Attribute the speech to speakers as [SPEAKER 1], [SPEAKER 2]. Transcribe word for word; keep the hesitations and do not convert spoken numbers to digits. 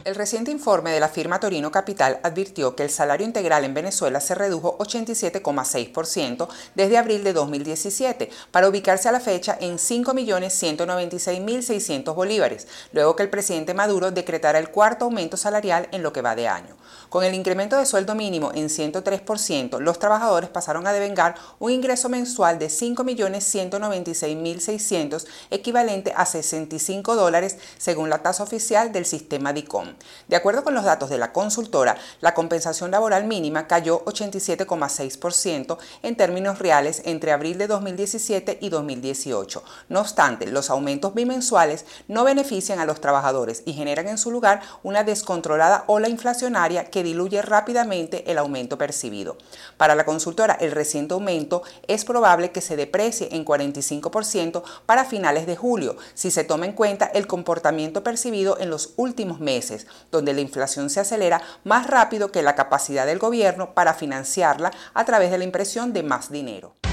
[SPEAKER 1] El reciente informe de la firma Torino Capital advirtió que el salario integral en Venezuela se redujo ochenta y siete coma seis por ciento desde abril de dos mil diecisiete para ubicarse a la fecha en cinco millones ciento noventa y seis mil seiscientos bolívares, luego que el presidente Maduro decretara el cuarto aumento salarial en lo que va de año. Con el incremento de sueldo mínimo en ciento tres por ciento, los trabajadores pasaron a devengar un ingreso mensual de cinco millones ciento noventa y seis mil seiscientos, equivalente a sesenta y cinco dólares según la tasa oficial del sistema DICOM. De acuerdo con los datos de la consultora, la compensación laboral mínima cayó ochenta y siete coma seis por ciento en términos reales entre abril de dos mil diecisiete y dos mil dieciocho. No obstante, los aumentos bimensuales no benefician a los trabajadores y generan en su lugar una descontrolada ola inflacionaria que diluye rápidamente el aumento percibido. Para la consultora, el reciente aumento es probable que se deprecie en cuarenta y cinco por ciento para finales de julio, si se toma en cuenta el comportamiento percibido en los últimos meses, donde la inflación se acelera más rápido que la capacidad del gobierno para financiarla a través de la impresión de más dinero.